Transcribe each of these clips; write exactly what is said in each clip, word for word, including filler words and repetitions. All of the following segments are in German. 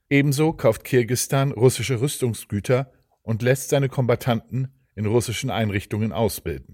Ebenso kauft Kirgisistan russische Rüstungsgüter und lässt seine Kombattanten in russischen Einrichtungen ausbilden.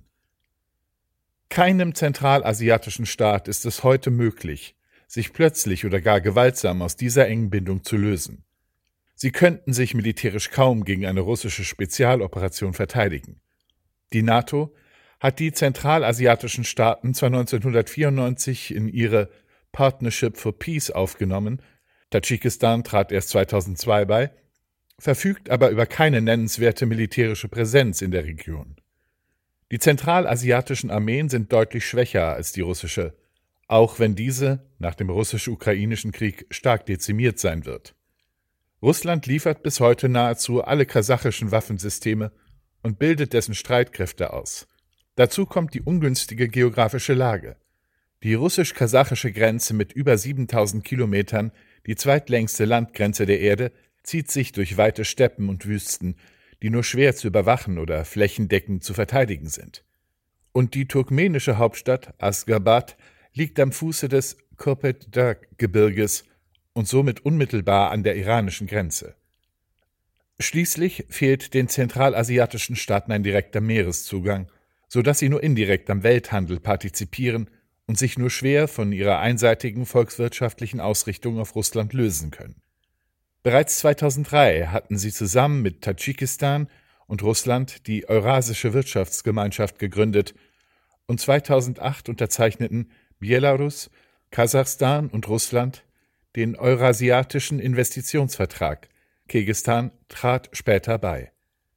Keinem zentralasiatischen Staat ist es heute möglich, sich plötzlich oder gar gewaltsam aus dieser engen Bindung zu lösen. Sie könnten sich militärisch kaum gegen eine russische Spezialoperation verteidigen. Die NATO hat die zentralasiatischen Staaten zwar neunzehnhundertvierundneunzig in ihre Partnership for Peace aufgenommen, Tadschikistan trat erst zweitausendzwei bei, verfügt aber über keine nennenswerte militärische Präsenz in der Region. Die zentralasiatischen Armeen sind deutlich schwächer als die russische, auch wenn diese nach dem russisch-ukrainischen Krieg stark dezimiert sein wird. Russland liefert bis heute nahezu alle kasachischen Waffensysteme und bildet dessen Streitkräfte aus. Dazu kommt die ungünstige geografische Lage. Die russisch-kasachische Grenze mit über siebentausend Kilometern, die zweitlängste Landgrenze der Erde, zieht sich durch weite Steppen und Wüsten, die nur schwer zu überwachen oder flächendeckend zu verteidigen sind. Und die turkmenische Hauptstadt Aşgabat liegt am Fuße des Köpek-Dağ-Gebirges und somit unmittelbar an der iranischen Grenze. Schließlich fehlt den zentralasiatischen Staaten ein direkter Meereszugang, sodass sie nur indirekt am Welthandel partizipieren und sich nur schwer von ihrer einseitigen volkswirtschaftlichen Ausrichtung auf Russland lösen können. Bereits zweitausenddrei hatten sie zusammen mit Tadschikistan und Russland die Eurasische Wirtschaftsgemeinschaft gegründet und zweitausendacht unterzeichneten Belarus, Kasachstan und Russland den Eurasiatischen Investitionsvertrag. Kirgisistan trat später bei.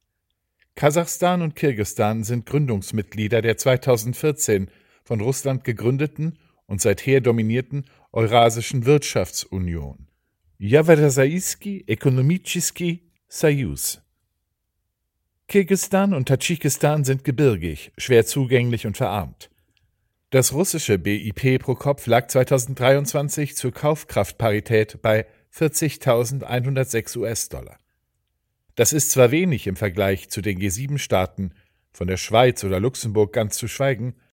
Kasachstan und Kirgisistan sind Gründungsmitglieder der zweitausendvierzehn von Russland gegründeten und seither dominierten Eurasischen Wirtschaftsunion. Eurasijski Ekonomischski Sojuz. Kirgisistan und Tadschikistan sind gebirgig, schwer zugänglich und verarmt. Das russische B I P pro Kopf lag zweitausenddreiundzwanzig zur Kaufkraftparität bei vierzigtausendeinhundertsechs US-Dollar. Das ist zwar wenig im Vergleich zu den G sieben Staaten, von der Schweiz oder Luxemburg ganz zu schweigen,